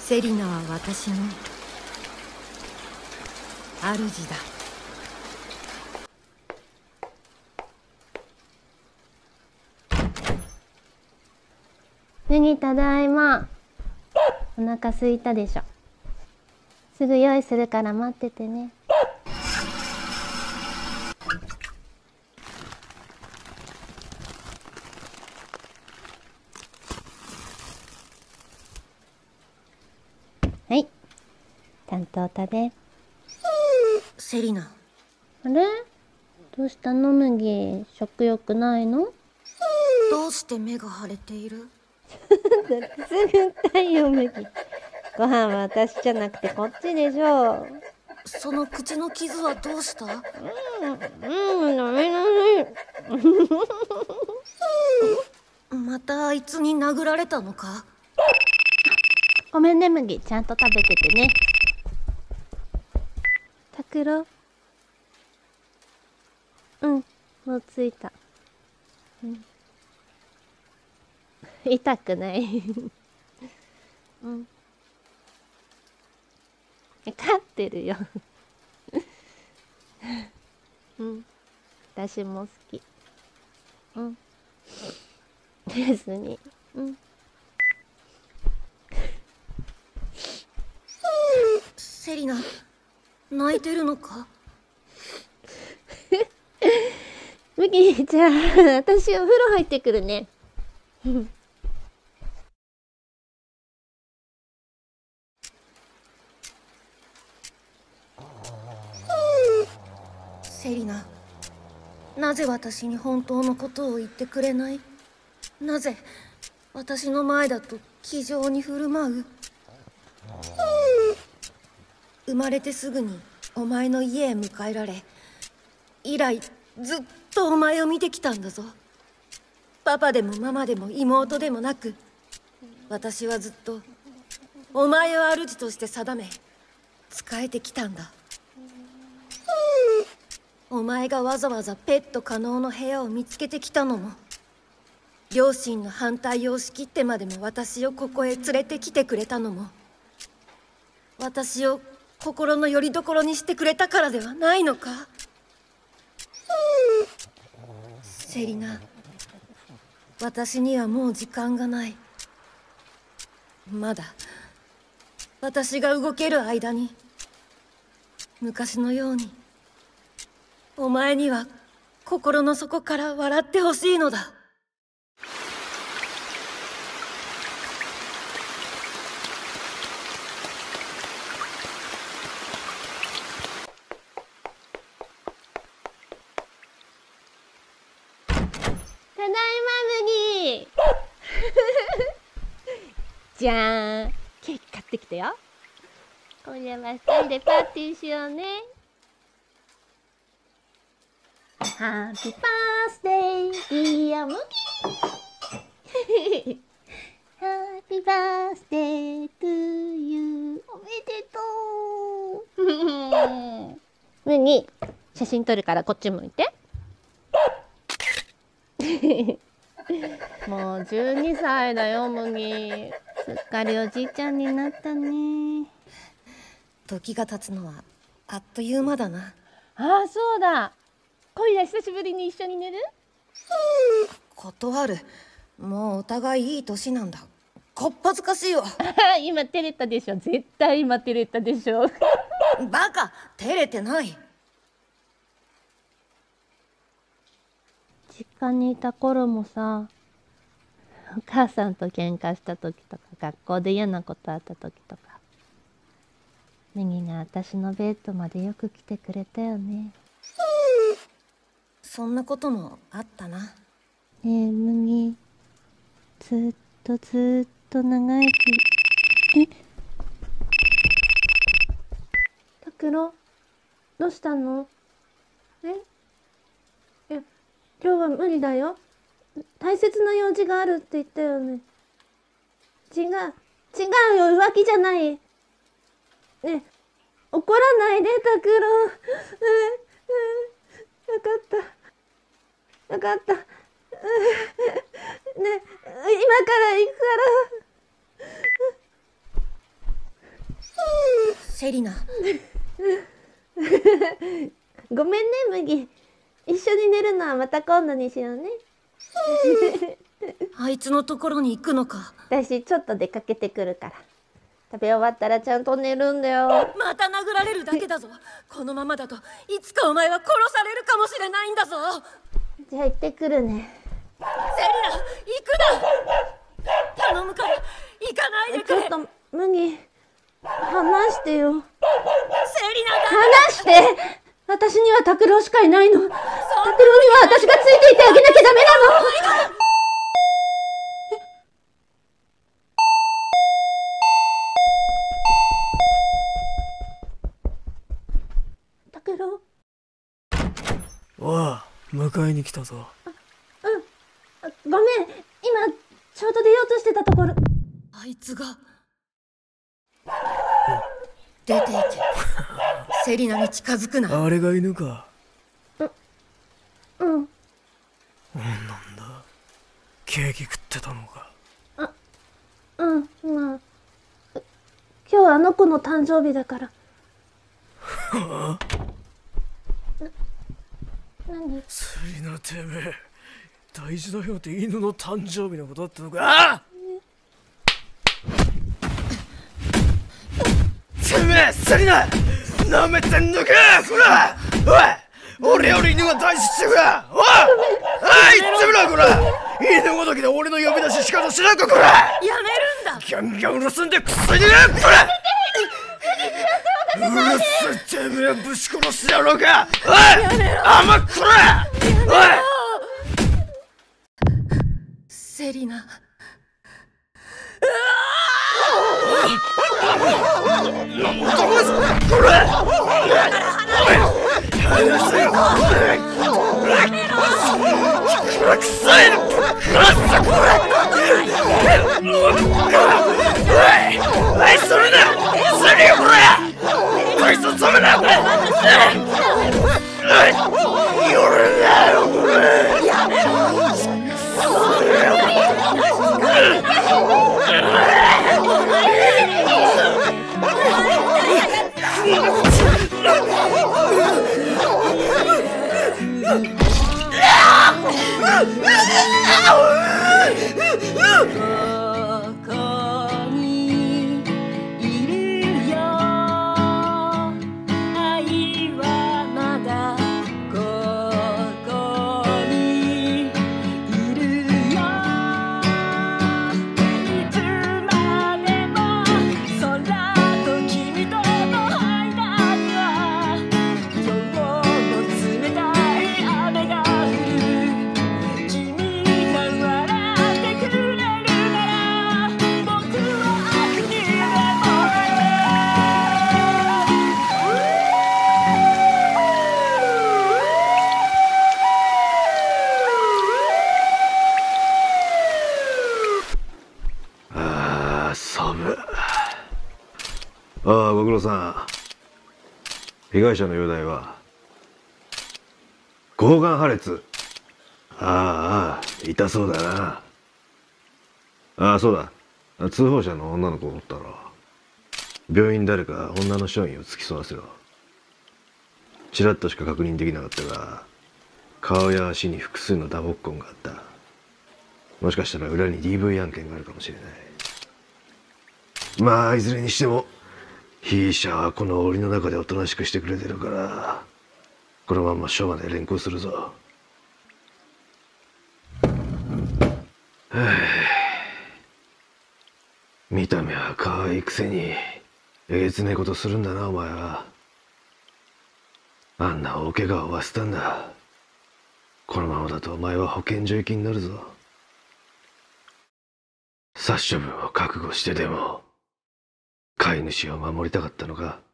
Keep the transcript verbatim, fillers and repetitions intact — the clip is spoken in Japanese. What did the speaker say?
セリナは私の主だ。 麦ただいま。お腹すいたでしょ。すぐ用意するから待っててね。はい、ちゃんと食べ。 セリナ。 あれ、どうしたの麦、食欲ないの？ どうして目が腫れている？ だってすぐたいよ麦。ご飯は私じゃなくてこっちでしょ。 その口の傷はどうした？うん、 うん、ダメだね。 またあいつに殴られたのか？ ごめんね麦、ちゃんと食べててね。拓郎。うん、もう着いた。うん、痛くないうん、飼ってるようん、私も好き。うん別に。うん。 セリナ、泣いてるのか？ 麦、じゃあ私お風呂入ってくるねセリナ、なぜ私に本当のことを言ってくれない？なぜ私の前だと気丈に振る舞う？生まれてすぐにお前の家へ迎えられ、以来ずっとお前を見てきたんだぞ。パパでもママでも妹でもなく、私はずっとお前を主として定め仕えてきたんだ。お前がわざわざペット可能の部屋を見つけてきたのも、両親の反対を押し切ってまでも私をここへ連れてきてくれたのも、私を心の拠り所にしてくれたからではないのか？セリナ、私にはもう時間がない。まだ私が動ける間に、昔のようにお前には心の底から笑ってほしいのだ。 ただいま麦じゃーん、ケーキ買ってきたよ。今夜はふたりでパーティーしようね。ハッピーバースデーディア麦ハッピーバースデートゥーユー、おめでとう麦、写真撮るからこっち向いてもうじゅうにさいだよ麦、すっかりおじいちゃんになったね。 時が経つのはあっという間だな。 ああ、そうだ、今夜久しぶりに一緒に寝る？ 断る。もうお互いいい年なんだ。こっぱずかしいわ今照れたでしょ、絶対今照れたでしょバカ、照れてない。 実家にいた頃もさ、お母さんと喧嘩した時とか、学校で嫌なことあった時とか、麦が私のベッドまでよく来てくれたよね。 そんなこともあったな。 ねえ麦、ずっとずっと長生き。え、拓郎、どうしたの？え、いや、今日は無理だよ。大切な用事があるって言ったよね。違う、違うよ、浮気じゃない。ねえ、怒らないで、拓郎。うん、うん、わかった。わかった。うん、ねえ、今から行くから。 セリナ。 ごめんね麦、一緒に寝るのはまた今度にしようね。 あいつのところに行くのか。 私ちょっと出かけてくるから、食べ終わったらちゃんと寝るんだよ。 また殴られるだけだぞ。このままだといつかお前は殺されるかもしれないんだぞ。 じゃあ行ってくるね。 セリナ、行くな。頼むから行かないでくれ。 ちょっと麦、話してよ。 セリナ、 話して。私には拓郎しかいないの。拓郎には私がついていてあげなきゃダメなの。拓郎。 おう、迎えに来たぞ。 あ、うん。あ、ごめん、今ちょうど出ようとしてたところ。 あいつが出ていけ。セリナに近づくな。 あれが犬か。 うん。 なんだ、ケーキ食ってたのか。 あ、うん、まあ今日はあの子の誕生日だから。 はあ、 な、何？ セリナ、てめえ大事だよって犬の誕生日のことだったのか。あてめえセリナ、なめてんのかこら。おい、俺より犬が大事ってか。おい、あい言ってみろこら。犬ごときで俺の呼び出し仕方しないかこら。 やめるんだ。 ギャンギャンうるすんでクソ犬がこら。うるせえてめえぶち殺してやろうか。おい、甘っこら。おい、 セリナ。 ああ、ご苦労さん。被害者の容体は喉がん破裂。ああ、痛そうだな。ああ、そうだ。通報者の女の子をおったろ。病院誰か女の署員を付き添わせろ。ちらっとしか確認できなかったが、顔や足に複数の打撲痕があった。もしかしたら裏に ディーブイ 案件があるかもしれない。まあいずれにしても被疑者はこの檻の中でおとなしくしてくれてるから、このまま署まで連行するぞ。はあ、見た目は可愛いくせにえげつねえことするんだなお前は。あんな大怪我を負わせたんだ。このままだとお前は保健所行きになるぞ。殺処分を覚悟してでも飼い主を守りたかったのか。